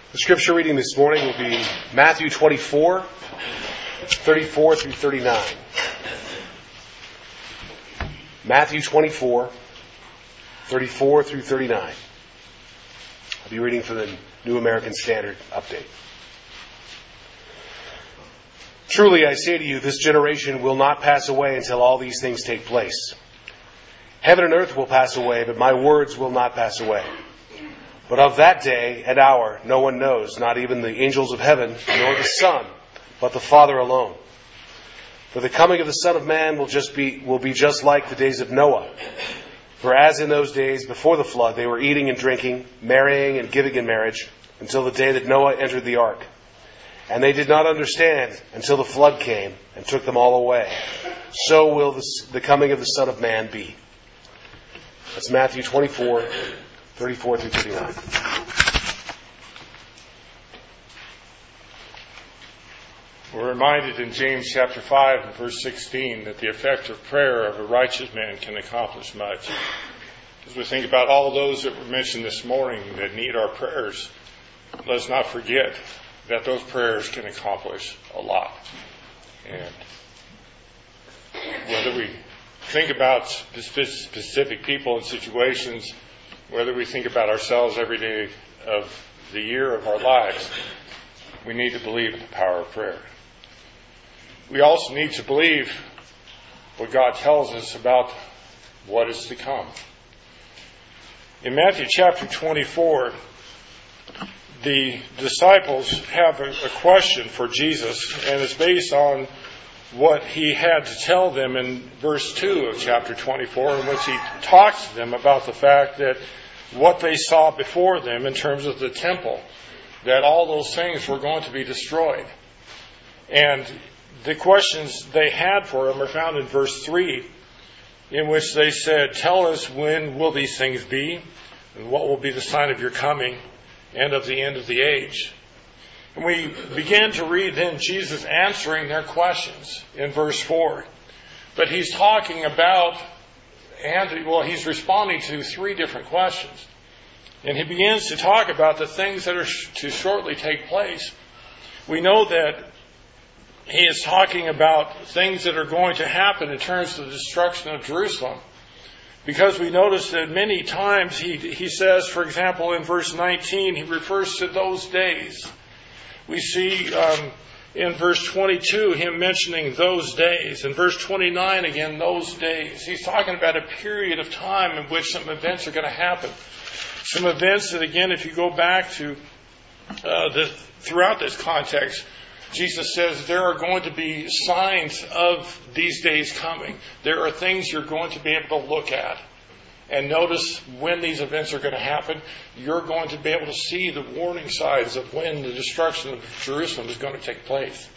The scripture reading this morning will be Matthew 24, 34 through 39. Matthew 24, 34 through 39. I'll be reading from the New American Standard Update. Truly I say to you, this generation will not pass away until all these things take place. Heaven and earth will pass away, but my words will not pass away. But of that day and hour no one knows, not even the angels of heaven, nor the Son, but the Father alone. For the coming of the Son of Man will be just like the days of Noah. For as in those days before the flood they were eating and drinking, marrying and giving in marriage, until the day that Noah entered the ark. And they did not understand until the flood came and took them all away. So will the coming of the Son of Man be. That's Matthew 24, 34 through 39. We're reminded in James chapter 5 and verse 16 that the effective prayer of a righteous man can accomplish much. As we think about all those that were mentioned this morning that need our prayers, let's not forget that those prayers can accomplish a lot. And whether we think about specific people and situations, whether we think about ourselves every day of the year of our lives, we need to believe in the power of prayer. We also need to believe what God tells us about what is to come. In Matthew chapter 24, the disciples have a question for Jesus, and it's based on what he had to tell them in verse 2 of chapter 24, in which he talks to them about the fact that what they saw before them in terms of the temple, that all those things were going to be destroyed. And the questions they had for him are found in verse 3, in which they said, "Tell us, when will these things be? And what will be the sign of your coming and of the end of the age?" And we began to read then Jesus answering their questions in verse 4. But he's talking about, he's responding to three different questions. And he begins to talk about the things that are to shortly take place. We know that he is talking about things that are going to happen in terms of the destruction of Jerusalem. Because we notice that many times he says, for example, in verse 19, he refers to those days. We see in verse 22 him mentioning those days. In verse 29 again, those days. He's talking about a period of time in which some events are going to happen. Some events that, again, if you go back to throughout this context, Jesus says there are going to be signs of these days coming. There are things you're going to be able to look at and notice when these events are going to happen. You're going to be able to see the warning signs of when the destruction of Jerusalem is going to take place.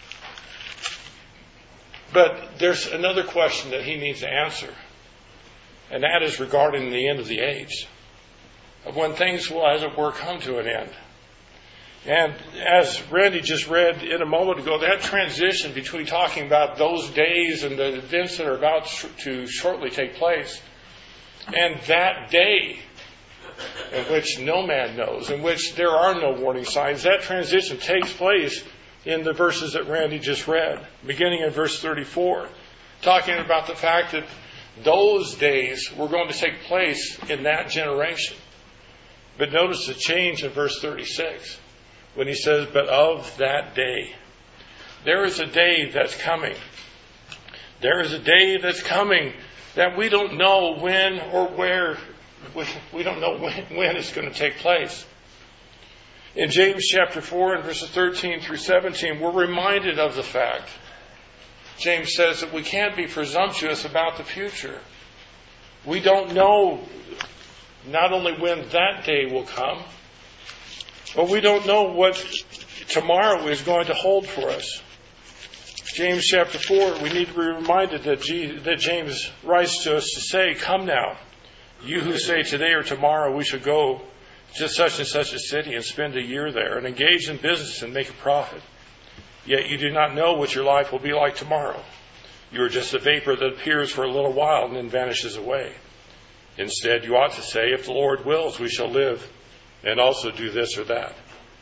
But there's another question that he needs to answer, and that is regarding the end of the age, of when things will, as it were, come to an end. And as Randy just read in a moment ago, that transition between talking about those days and the events that are about to shortly take place, and that day in which no man knows, in which there are no warning signs, that transition takes place in the verses that Randy just read, beginning in verse 34, talking about the fact that those days were going to take place in that generation. But notice the change in verse 36, when he says, "But of that day." There is a day that's coming. There is a day that's coming that we don't know when or where. We don't know when it's going to take place. In James chapter 4 and verses 13 through 17, we're reminded of the fact. James says that we can't be presumptuous about the future. We don't know not only when that day will come, but we don't know what tomorrow is going to hold for us. James chapter 4, we need to be reminded that James writes to us to say, "Come now, you who say today or tomorrow we should go to such and such a city and spend a year there and engage in business and make a profit. Yet you do not know what your life will be like tomorrow. You are just a vapor that appears for a little while and then vanishes away. Instead, you ought to say, if the Lord wills, we shall live and also do this or that.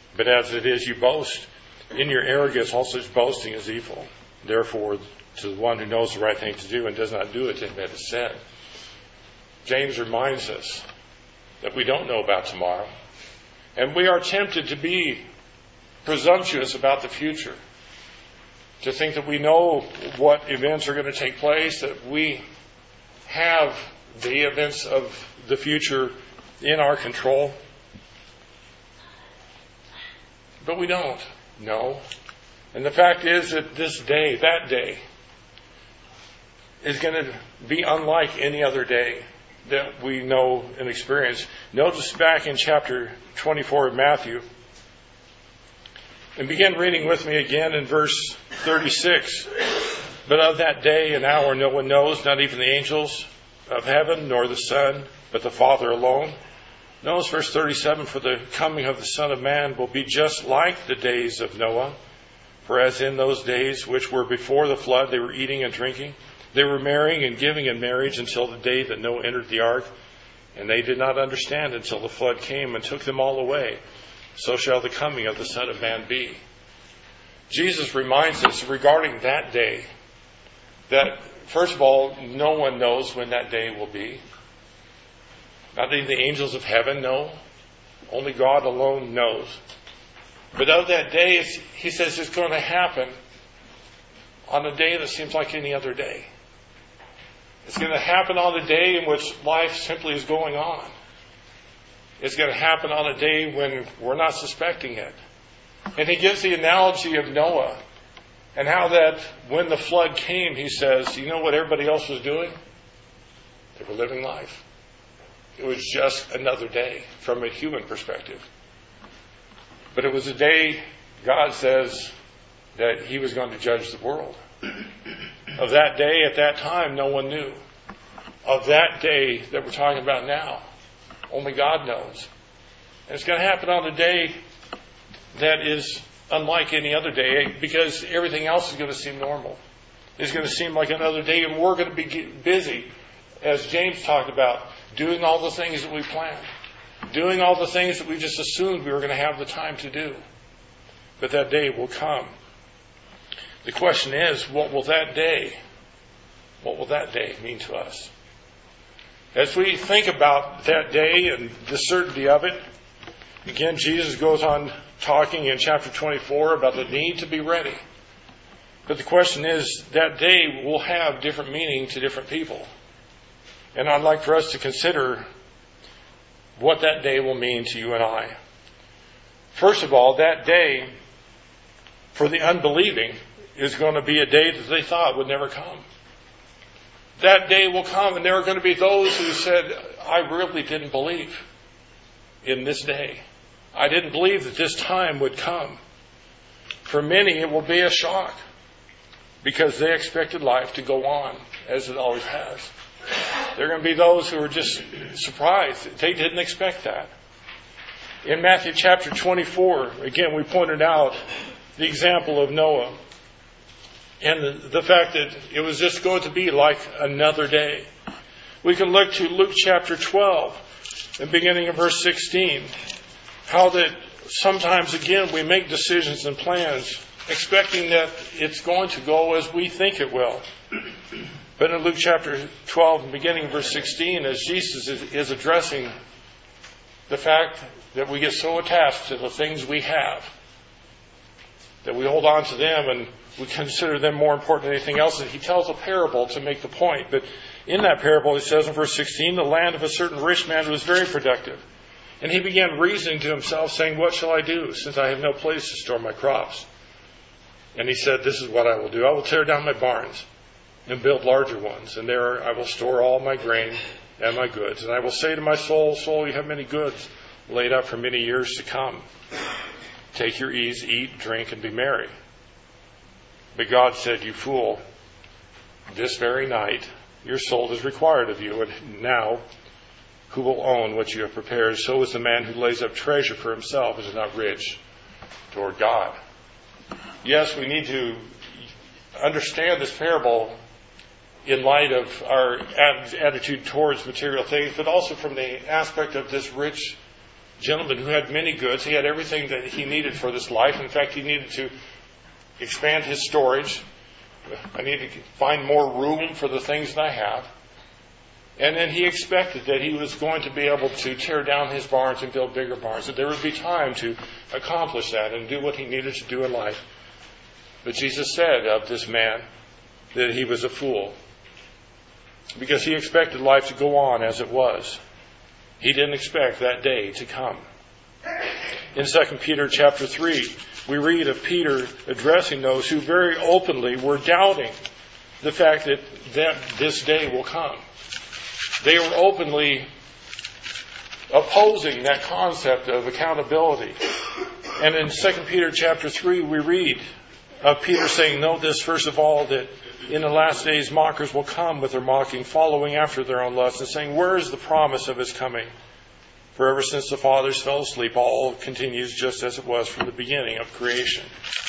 But as it is, you boast in your arrogance. All such boasting is evil. Therefore, to the one who knows the right thing to do and does not do it, to him it is sin. James reminds us that we don't know about tomorrow. And we are tempted to be presumptuous about the future. To think that we know what events are going to take place, that we have the events of the future in our control. But we don't know. And the fact is that this day, that day, is going to be unlike any other day that we know and experience. Notice back in chapter 24 of Matthew, and begin reading with me again in verse 36. But of that day and hour no one knows, not even the angels of heaven, nor the Son, but the Father alone. Notice verse 37, for the coming of the Son of Man will be just like the days of Noah. For as in those days which were before the flood, they were eating and drinking. They were marrying and giving in marriage until the day that Noah entered the ark. And they did not understand until the flood came and took them all away. So shall the coming of the Son of Man be. Jesus reminds us regarding that day that, first of all, no one knows when that day will be. Not even the angels of heaven know. Only God alone knows. But of that day, he says it's going to happen on a day that seems like any other day. It's going to happen on a day in which life simply is going on. It's going to happen on a day when we're not suspecting it. And he gives the analogy of Noah and how that when the flood came, he says, you know what everybody else was doing? They were living life. It was just another day from a human perspective. But it was a day, God says, that he was going to judge the world. Of that day, at that time, no one knew. Of that day that we're talking about now, only God knows. And it's going to happen on a day that is unlike any other day because everything else is going to seem normal. It's going to seem like another day, and we're going to be busy, as James talked about, doing all the things that we planned, doing all the things that we just assumed we were going to have the time to do. But that day will come. The question is, what will that day mean to us? As we think about that day and the certainty of it, again, Jesus goes on talking in chapter 24 about the need to be ready. But the question is, that day will have different meaning to different people. And I'd like for us to consider what that day will mean to you and I. First of all, that day for the unbelieving is going to be a day that they thought would never come. That day will come, and there are going to be those who said, I really didn't believe in this day. I didn't believe that this time would come. For many, it will be a shock because they expected life to go on as it always has. There are going to be those who are just surprised. They didn't expect that. In Matthew chapter 24, again, we pointed out the example of Noah. And the fact that it was just going to be like another day. We can look to Luke chapter 12 and beginning in verse 16. How that sometimes, again, we make decisions and plans expecting that it's going to go as we think it will. But in Luke chapter 12 and beginning in verse 16, as Jesus is addressing the fact that we get so attached to the things we have, that we hold on to them and we consider them more important than anything else. And he tells a parable to make the point. But in that parable, he says in verse 16, the land of a certain rich man was very productive. And he began reasoning to himself, saying, what shall I do, since I have no place to store my crops? And he said, this is what I will do. I will tear down my barns and build larger ones. And there I will store all my grain and my goods. And I will say to my soul, soul, you have many goods laid up for many years to come. Take your ease, eat, drink, and be merry. But God said, you fool, this very night your soul is required of you. And now, who will own what you have prepared? So is the man who lays up treasure for himself and is not rich toward God. Yes, we need to understand this parable in light of our attitude towards material things, but also from the aspect of this rich gentleman who had many goods. He had everything that he needed for this life. In fact, he needed to expand his storage. I need to find more room for the things that I have. And then he expected that he was going to be able to tear down his barns and build bigger barns, that there would be time to accomplish that and do what he needed to do in life. But Jesus said of this man that he was a fool, because he expected life to go on as it was. He didn't expect that day to come. In 2 Peter chapter 3, we read of Peter addressing those who very openly were doubting the fact that this day will come. They were openly opposing that concept of accountability. And in 2 Peter chapter 3, we read of Peter saying, "Know this, first of all, that in the last days mockers will come with their mocking, following after their own lusts, and saying, 'Where is the promise of his coming?' For ever since the fathers fell asleep, all continues just as it was from the beginning of creation."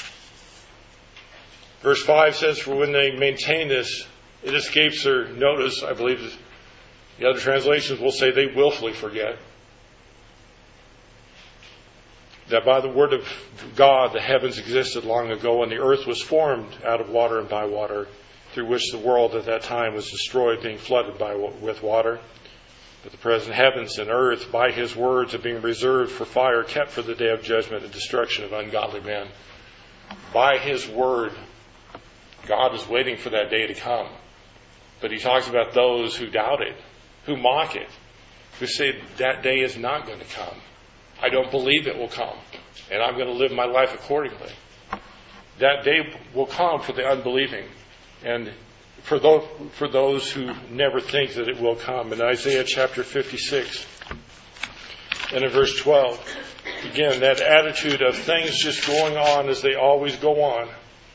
Verse 5 says, "For when they maintain this, it escapes their notice." I believe the other translations will say they willfully forget that by the word of God the heavens existed long ago, and the earth was formed out of water and by water, through which the world at that time was destroyed, being flooded with water. But the present heavens and earth, by his words, are being reserved for fire, kept for the day of judgment and destruction of ungodly men. By his word, God is waiting for that day to come. But he talks about those who doubt it, who mock it, who say that day is not going to come. I don't believe it will come, and I'm going to live my life accordingly. That day will come for the unbelieving, and for those who never think that it will come. In Isaiah chapter 56 and in verse 12, again, that attitude of things just going on as they always go on.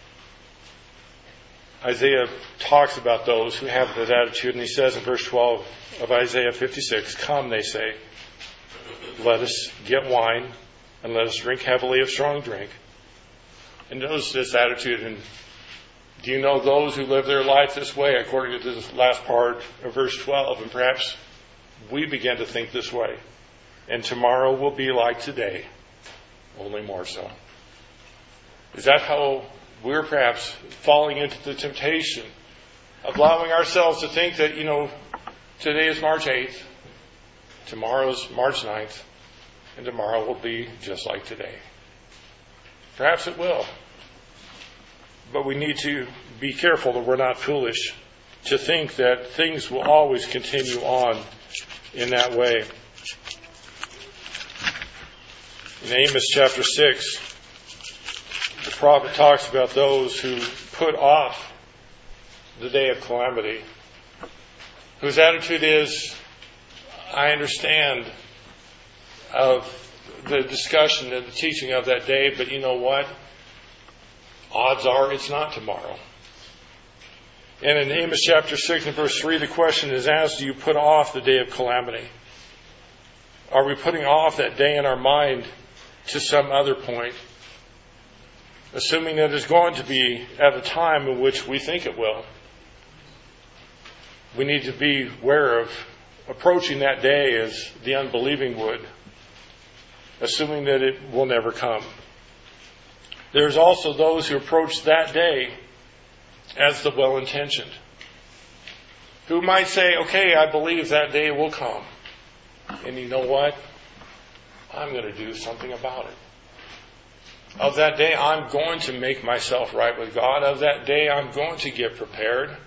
Isaiah talks about those who have that attitude, and he says in verse 12 of Isaiah 56, "Come," they say, "let us get wine, and let us drink heavily of strong drink." And notice this attitude. And do you know those who live their life this way, according to this last part of verse 12? And perhaps we begin to think this way. And tomorrow will be like today, only more so. Is that how we're perhaps falling into the temptation of allowing ourselves to think that, today is March 8th, tomorrow's March 9th, and tomorrow will be just like today? Perhaps it will. But we need to be careful that we're not foolish to think that things will always continue on in that way. In Amos chapter 6, the prophet talks about those who put off the day of calamity, whose attitude is, I understand of the discussion and the teaching of that day, but you know what? Odds are it's not tomorrow. And in Amos chapter 6 and verse 3, the question is asked, do you put off the day of calamity? Are we putting off that day in our mind to some other point, assuming that it's going to be at a time in which we think it will? We need to be aware of approaching that day as the unbelieving would, assuming that it will never come. There's also those who approach that day as the well-intentioned, who might say, okay, I believe that day will come. And you know what? I'm going to do something about it. Of that day, I'm going to make myself right with God. Of that day, I'm going to get prepared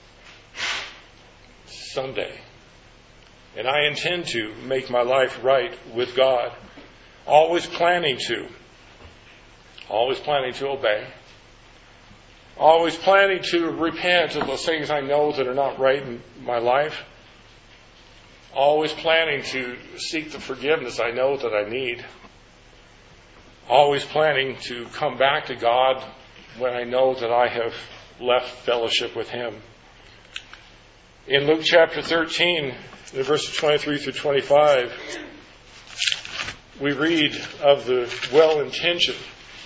someday. And I intend to make my life right with God. Always planning to obey. Always planning to repent of those things I know that are not right in my life. Always planning to seek the forgiveness I know that I need. Always planning to come back to God when I know that I have left fellowship with Him. In Luke chapter 13, in verses 23 through 25, we read of the well-intentioned.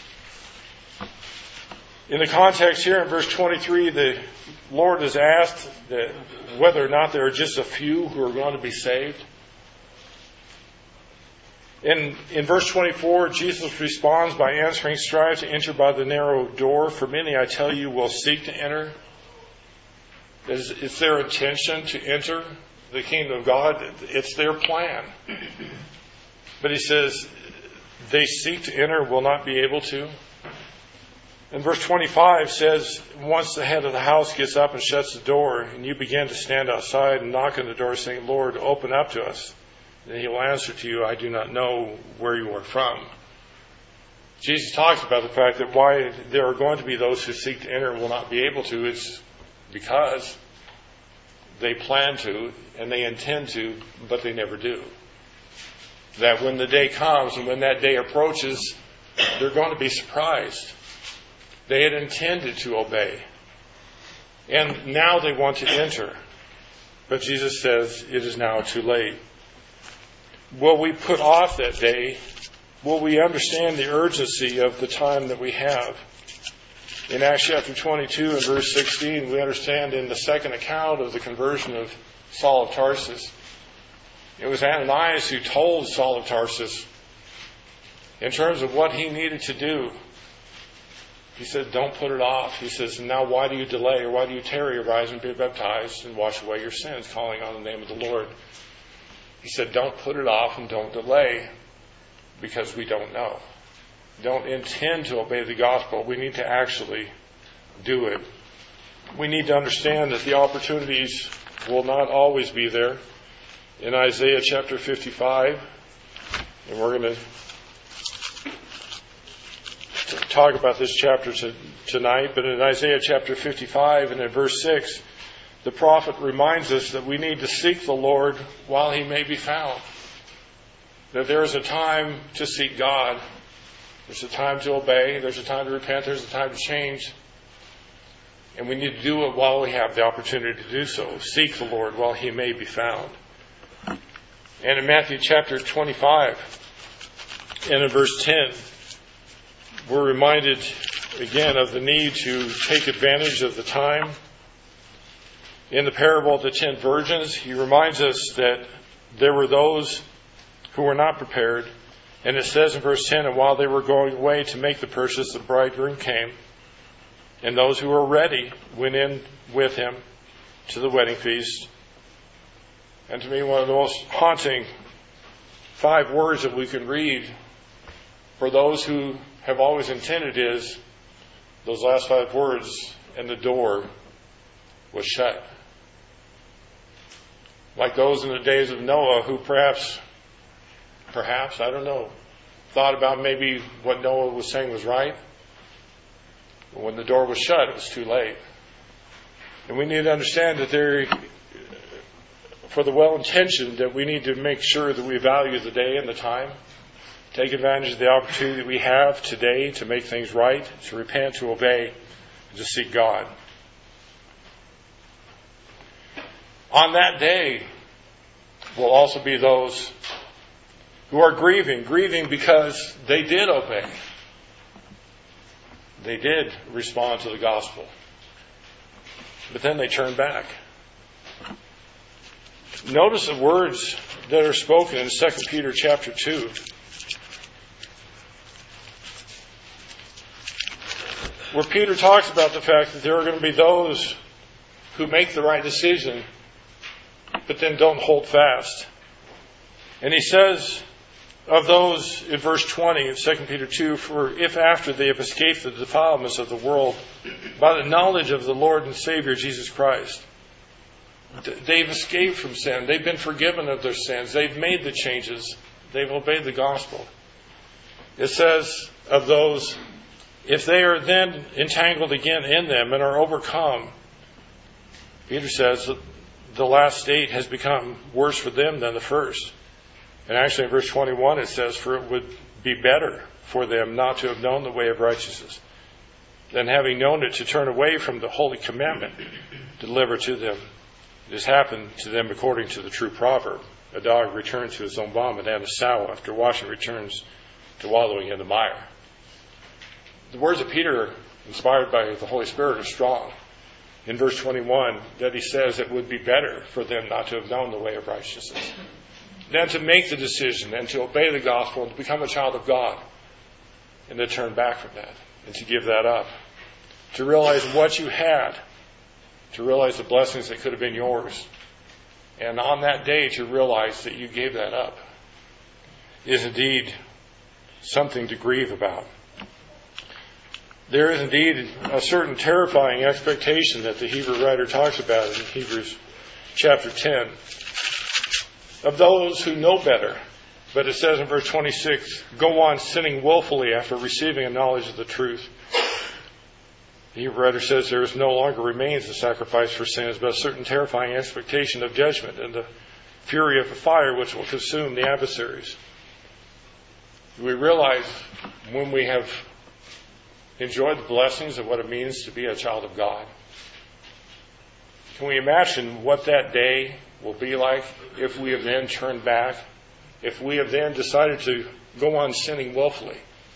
In the context here in verse 23, the Lord is asked that whether or not there are just a few who are going to be saved. In verse 24, Jesus responds by answering, "Strive to enter by the narrow door, for many, I tell you, will seek to enter." It's their intention to enter the kingdom of God. It's their plan. But he says, they seek to enter, will not be able to. And verse 25 says, once the head of the house gets up and shuts the door, and you begin to stand outside and knock on the door saying, "Lord, open up to us," then he will answer to you, "I do not know where you are from." Jesus talks about the fact that why there are going to be those who seek to enter and will not be able to. It's because they plan to and they intend to, but they never do. That when the day comes and when that day approaches, they're going to be surprised. They had intended to obey. And now they want to enter. But Jesus says it is now too late. Will we put off that day? Will we understand the urgency of the time that we have? In Acts chapter 22 and verse 16, we understand in the second account of the conversion of Saul of Tarsus, it was Ananias who told Saul of Tarsus in terms of what he needed to do. He said, "Don't put it off." He says, "Now why do you delay, or why do you tarry? Arise and be baptized and wash away your sins, calling on the name of the Lord." He said, don't put it off and don't delay, because we don't know. Don't intend to obey the gospel. We need to actually do it. We need to understand that the opportunities will not always be there. In Isaiah chapter 55, and we're going to talk about this chapter tonight, but in Isaiah chapter 55 and in verse 6, the prophet reminds us that we need to seek the Lord while he may be found. That there is a time to seek God. There's a time to obey. There's a time to repent. There's a time to change. And we need to do it while we have the opportunity to do so. Seek the Lord while he may be found. And in Matthew chapter 25 and in verse 10, we're reminded again of the need to take advantage of the time. In the parable of the 10 virgins, he reminds us that there were those who were not prepared. And it says in verse 10, "And while they were going away to make the purchase, the bridegroom came. And those who were ready went in with him to the wedding feast." And to me, one of the most haunting 5 words that we can read for those who have always intended is those last 5 words, "And the door was shut." Like those in the days of Noah who perhaps, I don't know, thought about maybe what Noah was saying was right. But when the door was shut, it was too late. And we need to understand that for the well-intentioned, that we need to make sure that we value the day and the time. Take advantage of the opportunity that we have today to make things right, to repent, to obey, and to seek God. On that day will also be those who are grieving because they did obey. They did respond to the gospel. But then they turned back. Notice the words that are spoken in 2 Peter chapter 2. Where Peter talks about the fact that there are going to be those who make the right decision, but then don't hold fast. And he says of those in verse 20 of 2 Peter 2, "For if after they have escaped the defilements of the world by the knowledge of the Lord and Savior Jesus Christ," they've escaped from sin. They've been forgiven of their sins. They've made the changes. They've obeyed the gospel. It says of those, if they are then entangled again in them and are overcome, Peter says the last state has become worse for them than the first. And actually in verse 21 it says, "For it would be better for them not to have known the way of righteousness, than having known it to turn away from the holy commandment delivered to them. It has happened to them according to the true proverb. A dog returns to his own vomit, and a sow after washing returns to wallowing in the mire." The words of Peter, inspired by the Holy Spirit, are strong. In verse 21, that he says it would be better for them not to have known the way of righteousness. than to make the decision and to obey the gospel and to become a child of God and to turn back from that and to give that up. To realize what you had, to realize the blessings that could have been yours, and on that day to realize that you gave that up is indeed something to grieve about. There is indeed a certain terrifying expectation that the Hebrew writer talks about in Hebrews chapter 10 of those who know better. But it says in verse 26, go on sinning willfully after receiving a knowledge of the truth. The Hebrew writer says there is no longer remains a sacrifice for sins, but a certain terrifying expectation of judgment and the fury of the fire which will consume the adversaries. We realize when we have enjoyed the blessings of what it means to be a child of God. Can we imagine what that day will be like if we have then turned back, if we have then decided to go on sinning willfully?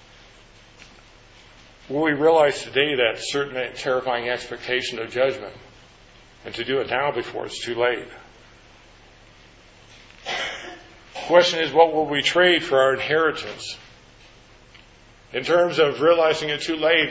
Will we realize today that certain terrifying expectation of judgment and to do it now before it's too late? The question is, what will we trade for our inheritance? In terms of realizing it too late,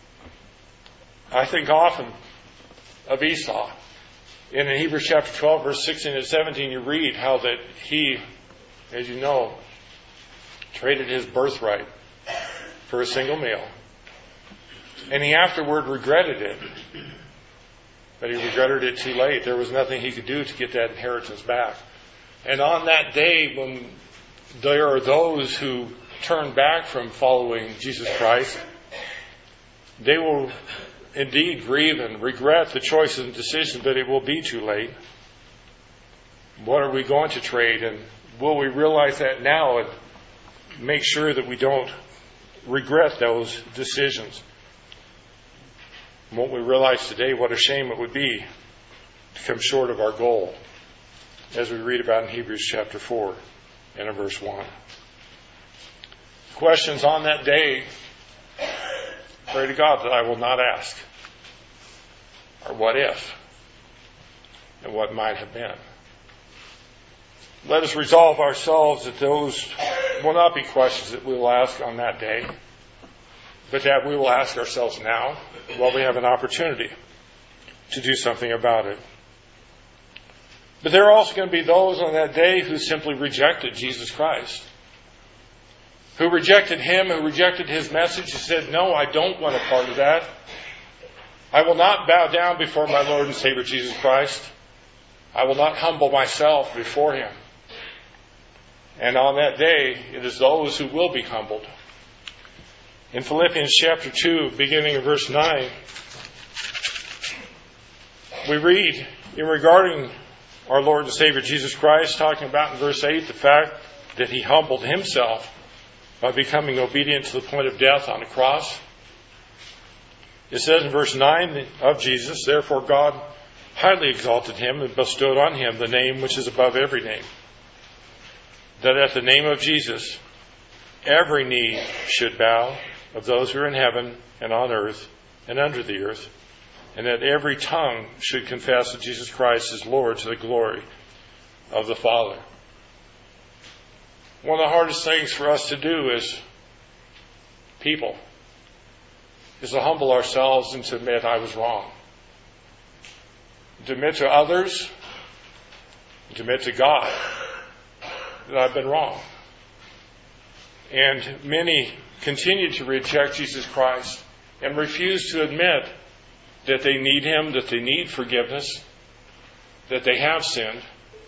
I think often of Esau. In Hebrews chapter 12, verse 16 and 17, you read how that he, as you know, traded his birthright for a single meal. And he afterward regretted it. But he regretted it too late. There was nothing he could do to get that inheritance back. And on that day, when there are those who turn back from following Jesus Christ, they will indeed grieve and regret the choices and decisions, but it will be too late. What are we going to trade? And will we realize that now and make sure that we don't regret those decisions? Won't we realize today what a shame it would be to come short of our goal, as we read about in Hebrews chapter 4 and in verse 1. Questions on that day, pray to God that I will not ask, or what if, and what might have been. Let us resolve ourselves that those will not be questions that we will ask on that day, but that we will ask ourselves now while we have an opportunity to do something about it. But there are also going to be those on that day who simply rejected Jesus Christ, who rejected Him, who rejected His message, who said, no, I don't want a part of that. I will not bow down before my Lord and Savior Jesus Christ. I will not humble myself before Him. And on that day, it is those who will be humbled. In Philippians chapter 2, beginning in verse 9, we read in regarding our Lord and Savior Jesus Christ, talking about in verse 8 the fact that He humbled Himself by becoming obedient to the point of death on the cross. It says in verse 9 of Jesus, therefore God highly exalted Him and bestowed on Him the name which is above every name, that at the name of Jesus every knee should bow, of those who are in heaven and on earth and under the earth, and that every tongue should confess that Jesus Christ is Lord to the glory of the Father. One of the hardest things for us to do as people is to humble ourselves and to admit I was wrong. To admit to others, to admit to God that I've been wrong. And many continue to reject Jesus Christ and refuse to admit that they need Him, that they need forgiveness, that they have sinned.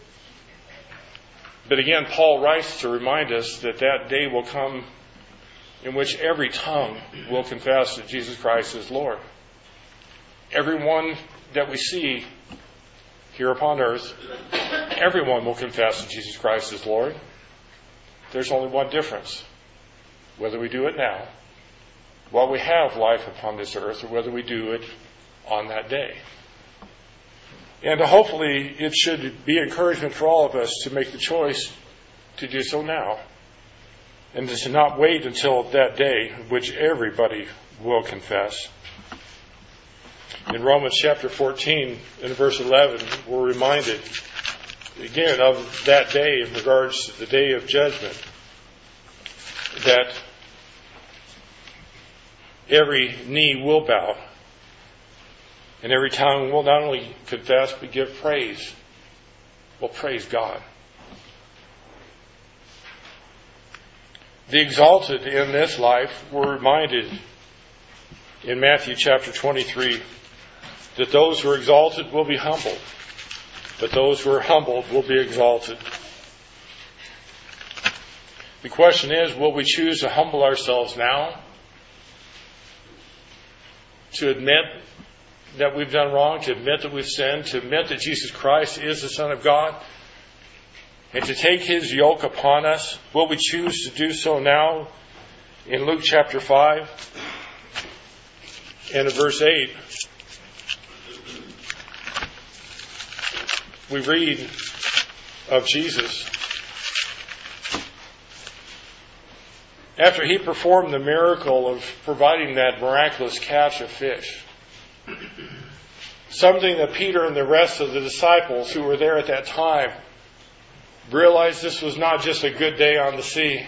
But again, Paul writes to remind us that that day will come in which every tongue will confess that Jesus Christ is Lord. Everyone that we see here upon earth, everyone will confess that Jesus Christ is Lord. There's only one difference. Whether we do it now, while we have life upon this earth, or whether we do it on that day. And hopefully it should be encouragement for all of us to make the choice to do so now. And to not wait until that day, which everybody will confess. In Romans chapter 14, in verse 11, we're reminded again, of that day in regards to the day of judgment, that every knee will bow and every tongue will not only confess but give praise. Well, praise God. The exalted in this life were reminded in Matthew chapter 23 that those who are exalted will be humbled, but those who are humbled will be exalted. The question is, will we choose to humble ourselves now? To admit that we've done wrong, to admit that we've sinned, to admit that Jesus Christ is the Son of God, and to take His yoke upon us? Will we choose to do so now? In Luke chapter 5 and in verse 8, we read of Jesus. After He performed the miracle of providing that miraculous catch of fish, something that Peter and the rest of the disciples who were there at that time realized this was not just a good day on the sea.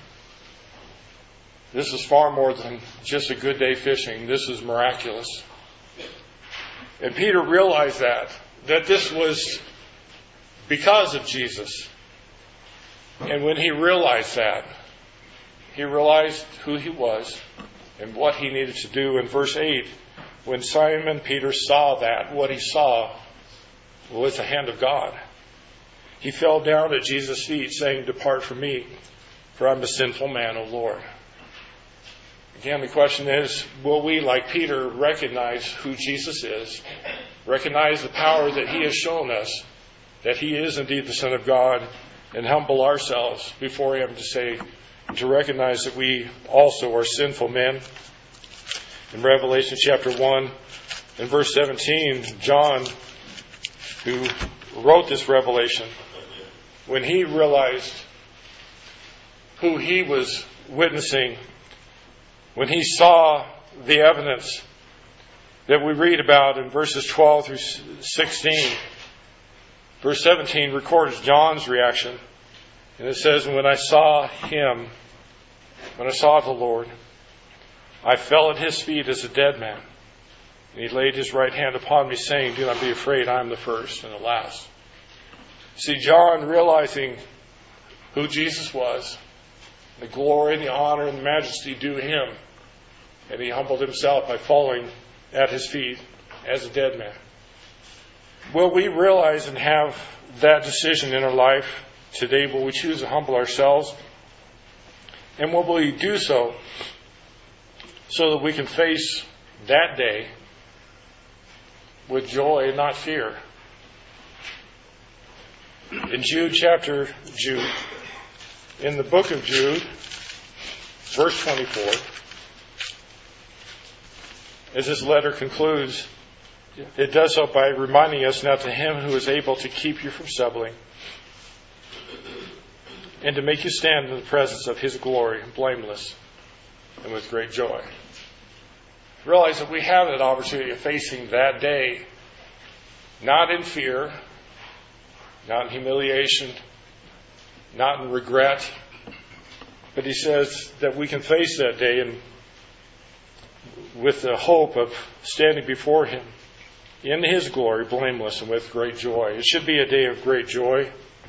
This is far more than just a good day fishing. This is miraculous. And Peter realized that this was because of Jesus. And when he realized that, he realized who he was and what he needed to do. In verse 8, when Simon Peter saw that, what he saw was the hand of God. He fell down at Jesus' feet, saying, "Depart from me, for I'm a sinful man, O Lord." Again, the question is, will we, like Peter, recognize who Jesus is, recognize the power that He has shown us, that He is indeed the Son of God, and humble ourselves before Him to recognize that we also are sinful men? In Revelation chapter 1 and verse 17, John, who wrote this revelation, when he realized who he was witnessing, when he saw the evidence that we read about in verses 12 through 16, verse 17 records John's reaction. And it says, "When I saw Him, when I saw the Lord, I fell at His feet as a dead man. And He laid His right hand upon me, saying, 'Do not be afraid, I am the first and the last.'" See, John, realizing who Jesus was, the glory and the honor and the majesty due Him, and he humbled himself by falling at His feet as a dead man. Will we realize and have that decision in our life today? Will we choose to humble ourselves? And will we do so that we can face that day with joy and not fear? In Jude, in the book of Jude, verse 24, as this letter concludes, it does so by reminding us, "Now to Him who is able to keep you from stumbling and to make you stand in the presence of His glory, blameless and with great joy." Realize that we have that opportunity of facing that day, not in fear, not in humiliation, not in regret, but he says that we can face that day and with the hope of standing before Him in His glory, blameless and with great joy. It should be a day of great joy.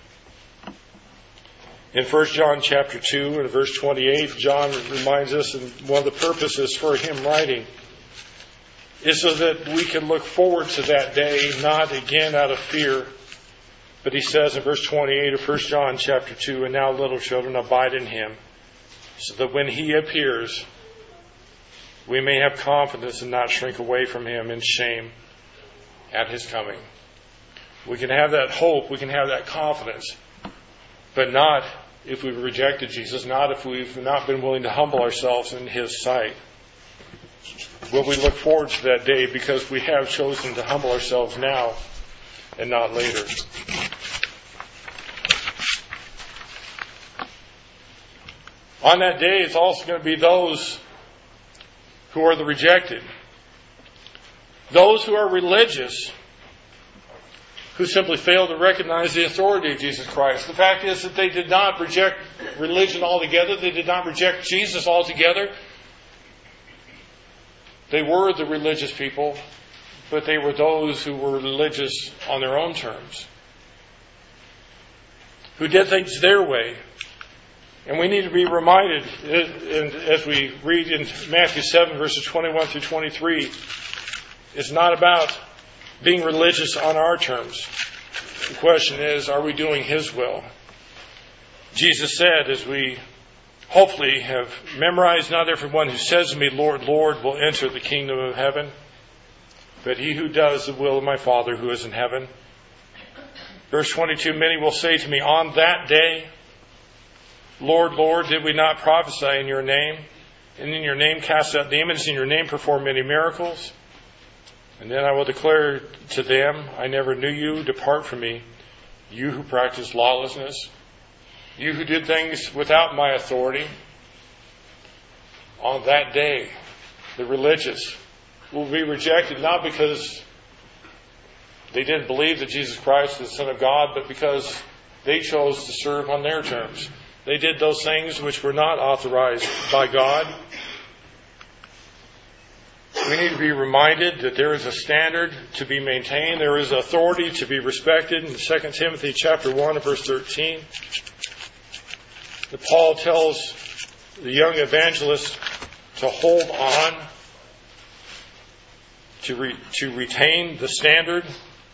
In 1 John chapter 2 and verse 28, John reminds us, and one of the purposes for him writing is so that we can look forward to that day, not again out of fear. But he says in verse 28 of 1 John chapter 2, "And now, little children, abide in Him, so that when He appears, we may have confidence and not shrink away from Him in shame at His coming." We can have that hope, we can have that confidence, but not if we've rejected Jesus, not if we've not been willing to humble ourselves in His sight. Will we look forward to that day because we have chosen to humble ourselves now and not later? On that day, it's also going to be those who are the rejected. Those who are religious who simply failed to recognize the authority of Jesus Christ. The fact is that they did not reject religion altogether. They did not reject Jesus altogether. They were the religious people, but they were those who were religious on their own terms, who did things their way. And we need to be reminded, as we read in Matthew 7, verses 21 through 23, it's not about being religious on our terms. The question is, are we doing His will? Jesus said, as we hopefully have memorized, not everyone who says to me, Lord, Lord, will enter the kingdom of heaven, but he who does the will of my Father who is in heaven. Verse 22, many will say to me on that day, Lord, Lord, did we not prophesy in your name? And in your name cast out demons, in your name perform many miracles? And then I will declare to them, I never knew you, depart from me, you who practice lawlessness, you who did things without my authority. On that day, the religious will be rejected, not because they didn't believe that Jesus Christ is the Son of God, but because they chose to serve on their terms. They did those things which were not authorized by God. We need to be reminded that there is a standard to be maintained. There is authority to be respected. In 2 Timothy chapter 1 verse 13, that Paul tells the young evangelist to hold on, to retain the standard.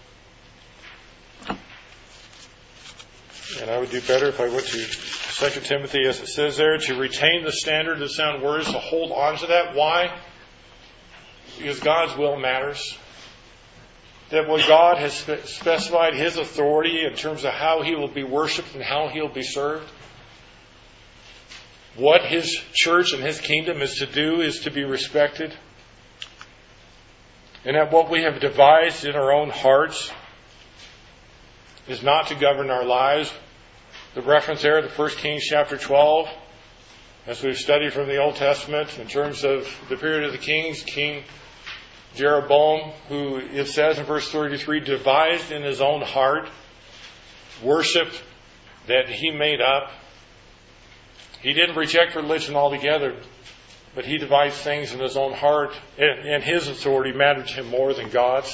And I would do better if I went to 2 Timothy, as it says there, to retain the standard, the sound words, to hold on to that. Why? Because God's will matters. That when God has specified His authority in terms of how He will be worshipped and how He will be served, what His church and His kingdom is to do is to be respected. And that what we have devised in our own hearts is not to govern our lives. The reference there to 1 Kings chapter 12, as we've studied from the Old Testament in terms of the period of the kings, King Jeroboam, who it says in verse 33, devised in his own heart worship that he made up. He didn't reject religion altogether, but he devised things in his own heart, and his authority mattered to him more than God's.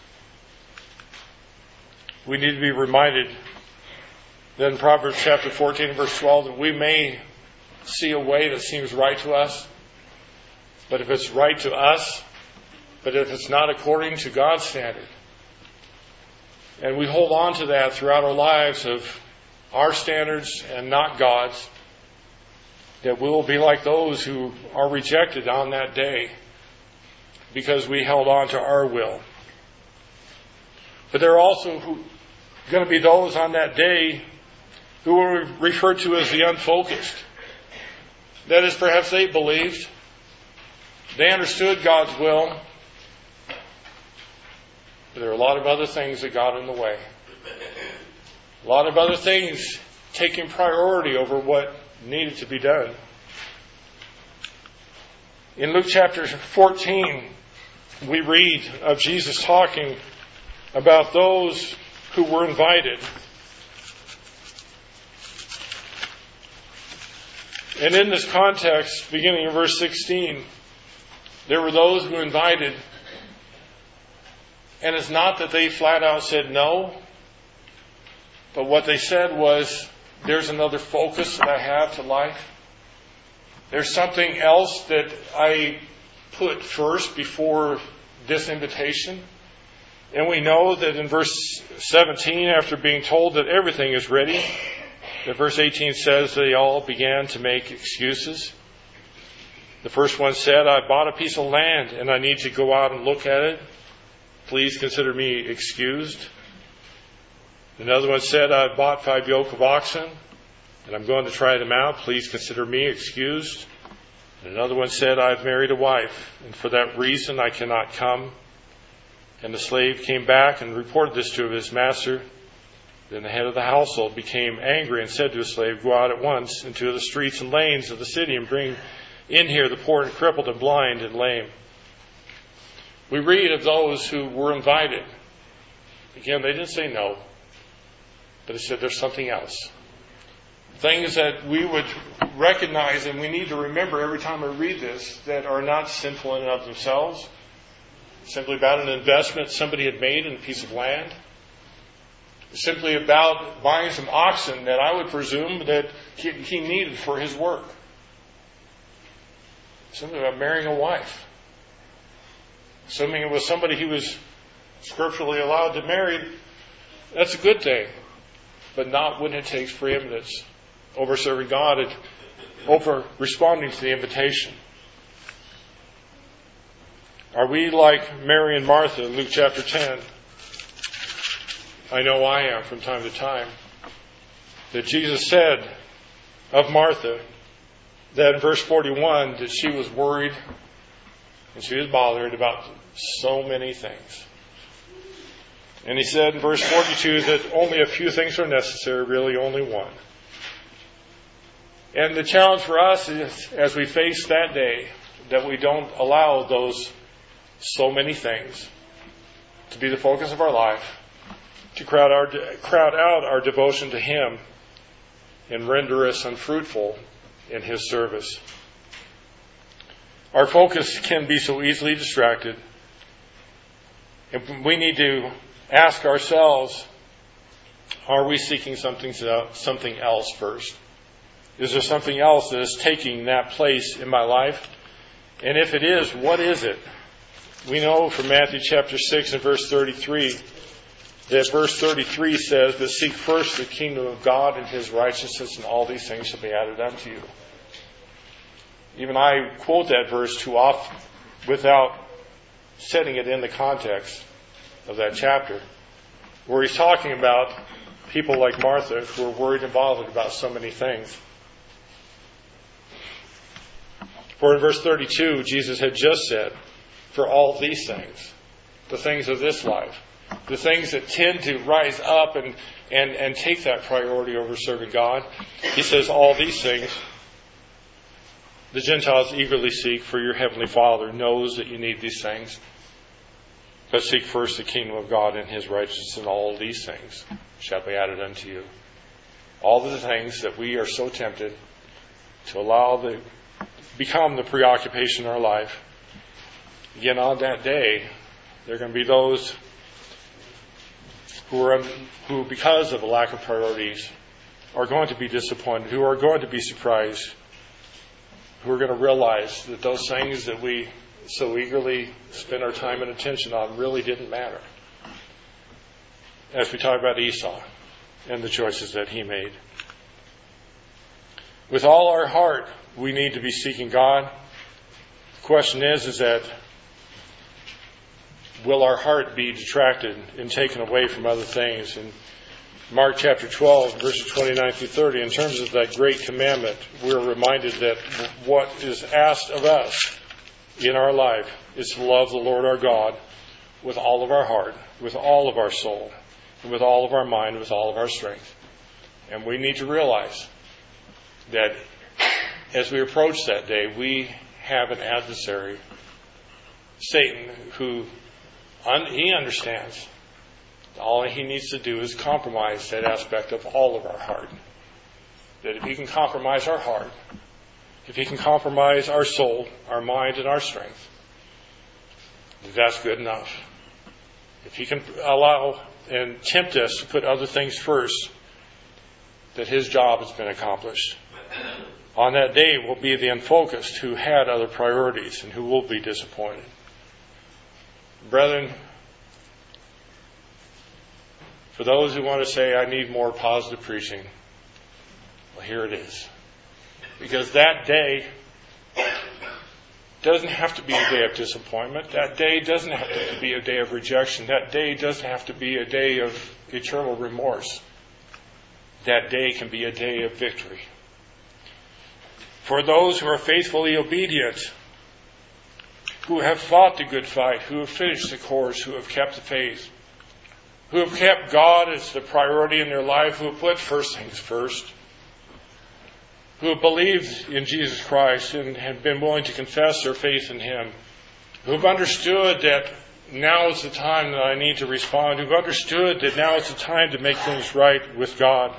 We need to be reminded that in Proverbs chapter 14 verse 12 that we may see a way that seems right to us, but if it's right to us, but if it's not according to God's standard, and we hold on to that throughout our lives of our standards and not God's, that we will be like those who are rejected on that day because we held on to our will. But there are also going to be those on that day who are referred to as the unfocused. That is, perhaps they believed, they understood God's will, but there are a lot of other things that got in the way. A lot of other things taking priority over what needed to be done. In Luke chapter 14, we read of Jesus talking about those who were invited. And in this context, beginning in verse 16, there were those who invited, and it's not that they flat out said no, but what they said was, there's another focus that I have to life. There's something else that I put first before this invitation. And we know that in verse 17, after being told that everything is ready, that verse 18 says they all began to make excuses. The first one said, I bought a piece of land and I need to go out and look at it. Please consider me excused. Another one said, I bought 5 yoke of oxen and I'm going to try them out. Please consider me excused. And another one said, I've married a wife, and for that reason I cannot come. And the slave came back and reported this to his master. Then the head of the household became angry and said to his slave, go out at once into the streets and lanes of the city and bring in here the poor and crippled and blind and lame. We read of those who were invited. Again, they didn't say no, but they said there's something else. Things that we would recognize and we need to remember every time we read this that are not sinful in and of themselves. Simply about an investment somebody had made in a piece of land. Simply about buying some oxen that I would presume that he needed for his work. Simply about marrying a wife. Assuming it was somebody he was scripturally allowed to marry, that's a good thing. But not when it takes preeminence over serving God and over responding to the invitation. Are we like Mary and Martha in Luke chapter 10? I know I am from time to time. That Jesus said of Martha that in verse 41 that she was worried and she was bothered about so many things. And he said in verse 42 that only a few things are necessary, really only one. And the challenge for us is, as we face that day, that we don't allow those so many things to be the focus of our life, to crowd out our devotion to Him and render us unfruitful in His service. Our focus can be so easily distracted, and we need to ask ourselves, are we seeking something else first? Is there something else that is taking that place in my life? And if it is, what is it? We know from Matthew chapter 6 and verse 33 that verse 33 says, "But seek first the kingdom of God and His righteousness, and all these things shall be added unto you." Even I quote that verse too often without setting it in the context of that chapter, where he's talking about people like Martha who are worried and bothered about so many things. For in verse 32, Jesus had just said, for all these things, the things of this life, the things that tend to rise up and take that priority over serving God, he says, all these things the Gentiles eagerly seek, for your heavenly Father knows that you need these things. But seek first the kingdom of God and His righteousness, and all these things shall be added unto you. All of the things that we are so tempted to allow become the preoccupation in our life. Again, on that day, there are going to be those who, because of a lack of priorities, are going to be disappointed, who are going to be surprised, who are going to realize that those things that we so eagerly spend our time and attention on really didn't matter. As we talk about Esau and the choices that he made. With all our heart, we need to be seeking God. The question is that will our heart be detracted and taken away from other things? In Mark chapter 12, verses 29 through 30, in terms of that great commandment, we're reminded that what is asked of us in our life is to love the Lord our God with all of our heart, with all of our soul, and with all of our mind, with all of our strength. And we need to realize that as we approach that day, we have an adversary, Satan, who he understands all he needs to do is compromise that aspect of all of our heart. That if he can compromise our heart, if he can compromise our soul, our mind, and our strength, that's good enough. If he can allow and tempt us to put other things first, that his job has been accomplished. On that day will be the unfocused who had other priorities and who will be disappointed. Brethren, for those who want to say, I need more positive preaching, well, here it is. Because that day doesn't have to be a day of disappointment. That day doesn't have to be a day of rejection. That day doesn't have to be a day of eternal remorse. That day can be a day of victory. For those who are faithfully obedient, who have fought the good fight, who have finished the course, who have kept the faith, who have kept God as the priority in their life, who have put first things first, who have believed in Jesus Christ and have been willing to confess their faith in Him, who have understood that now is the time that I need to respond, who've understood that now is the time to make things right with God.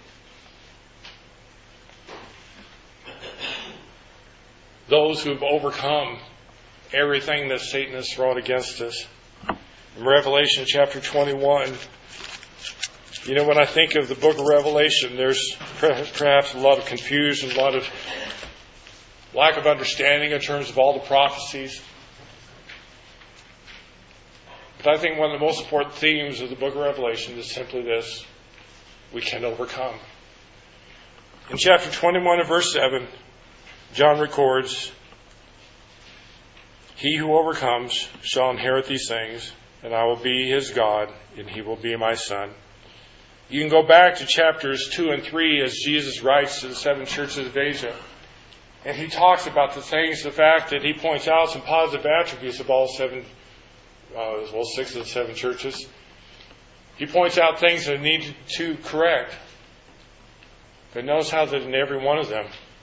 Those who've overcome everything that Satan has thrown against us. In Revelation chapter 21, when I think of the book of Revelation, there's perhaps a lot of confusion, a lot of lack of understanding in terms of all the prophecies. But I think one of the most important themes of the book of Revelation is simply this: we can overcome. In chapter 21 and verse 7, John records, "He who overcomes shall inherit these things, and I will be his God, and he will be my son." You can go back to chapters 2 and 3 as Jesus writes to the 7 churches of Asia. And he talks about the fact that he points out some positive attributes of all 6 of the 7 churches. He points out things that need to correct. But notice how that in every one of them,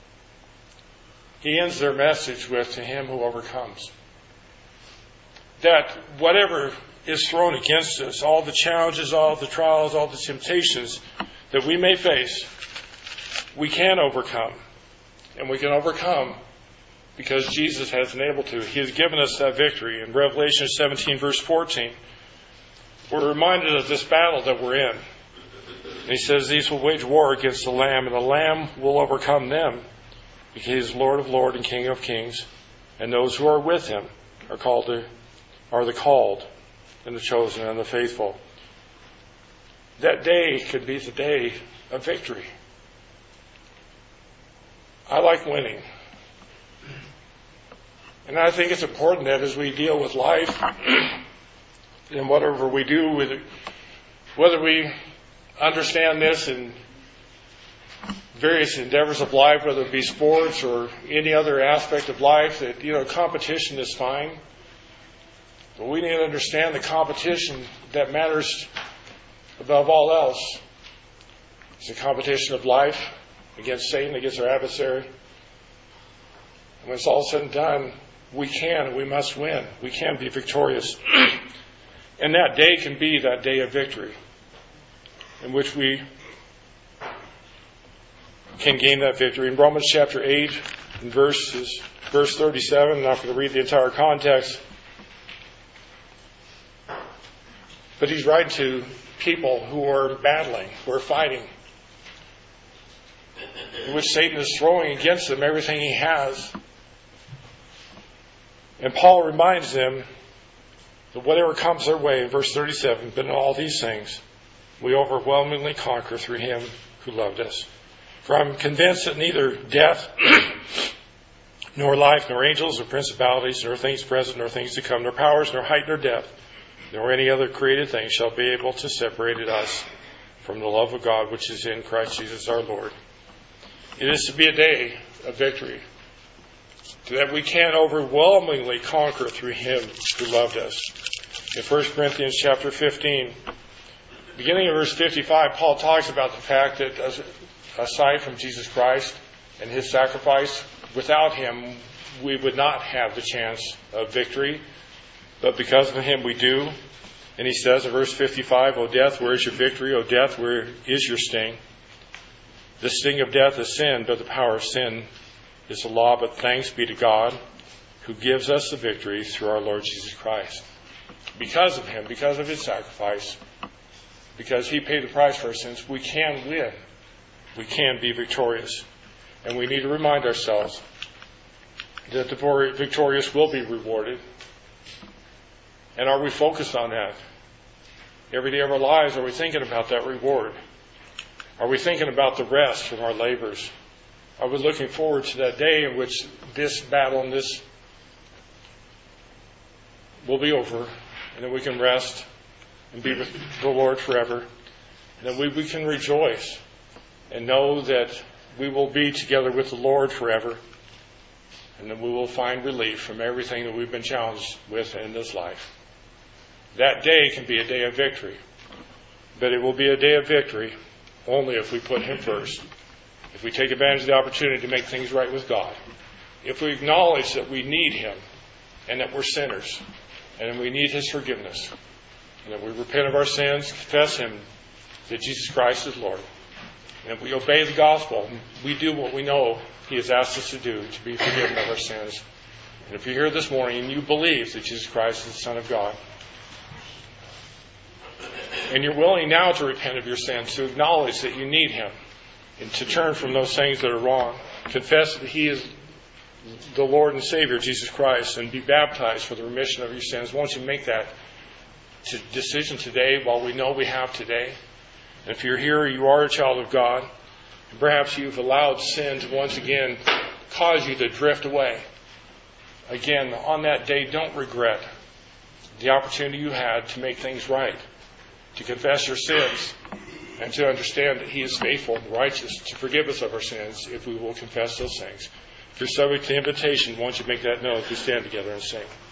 he ends their message with, "To him who overcomes." That whatever is thrown against us, all the challenges, all the trials, all the temptations that we may face, we can overcome. And we can overcome because Jesus has been able to. He has given us that victory. In Revelation 17, verse 14, we're reminded of this battle that we're in. And he says, "These will wage war against the Lamb, and the Lamb will overcome them, because he is Lord of lords and King of kings, and those who are with him are the called and the chosen and the faithful." That day could be the day of victory. I like winning. And I think it's important that as we deal with life and whatever we do with it, whether we understand this in various endeavors of life, whether it be sports or any other aspect of life, that, competition is fine. But we need to understand the competition that matters above all else. It's a competition of life against Satan, against our adversary. And when it's all said and done, we must win. We can be victorious. And that day can be that day of victory, in which we can gain that victory. In Romans chapter 8, in verse 37, I'm not going to read the entire context, but he's writing to people who are battling, who are fighting, in which Satan is throwing against them everything he has. And Paul reminds them that whatever comes their way, in verse 37, "But in all these things we overwhelmingly conquer through him who loved us. For I'm convinced that neither death, nor life, nor angels, nor principalities, nor things present, nor things to come, nor powers, nor height, nor depth, nor any other created thing shall be able to separate us from the love of God which is in Christ Jesus our Lord." It is to be a day of victory, that we can overwhelmingly conquer through him who loved us. In 1 Corinthians chapter 15, beginning of verse 55, Paul talks about the fact that aside from Jesus Christ and his sacrifice, without him we would not have the chance of victory, but because of him we do. And he says in verse 55, "O death, where is your victory? O death, where is your sting? The sting of death is sin, but the power of sin is the law. But thanks be to God who gives us the victory through our Lord Jesus Christ." Because of him, because of his sacrifice, because he paid the price for our sins, we can win. We can be victorious. And we need to remind ourselves that the victorious will be rewarded. And are we focused on that? Every day of our lives, are we thinking about that reward? Are we thinking about the rest from our labors? Are we looking forward to that day in which this battle and this will be over, and then we can rest and be with the Lord forever, and then we can rejoice and know that we will be together with the Lord forever, and then we will find relief from everything that we've been challenged with in this life. That day can be a day of victory, but it will be a day of victory only if we put him first, if we take advantage of the opportunity to make things right with God, if we acknowledge that we need him and that we're sinners And we need His forgiveness. And if we repent of our sins, confess Him, that Jesus Christ is Lord. And if we obey the gospel, we do what we know He has asked us to do, to be forgiven of our sins. And if you're here this morning and you believe that Jesus Christ is the Son of God, and you're willing now to repent of your sins, to acknowledge that you need Him, and to turn from those things that are wrong, confess that He is the Lord and Savior, Jesus Christ, and be baptized for the remission of your sins, won't you make that decision today while we know we have today? And if you're here, you are a child of God, and perhaps you've allowed sin to once again cause you to drift away. Again, on that day, don't regret the opportunity you had to make things right, to confess your sins, and to understand that He is faithful and righteous to forgive us of our sins if we will confess those things. If you're subject to invitation, won't you make that known as we stand together and sing?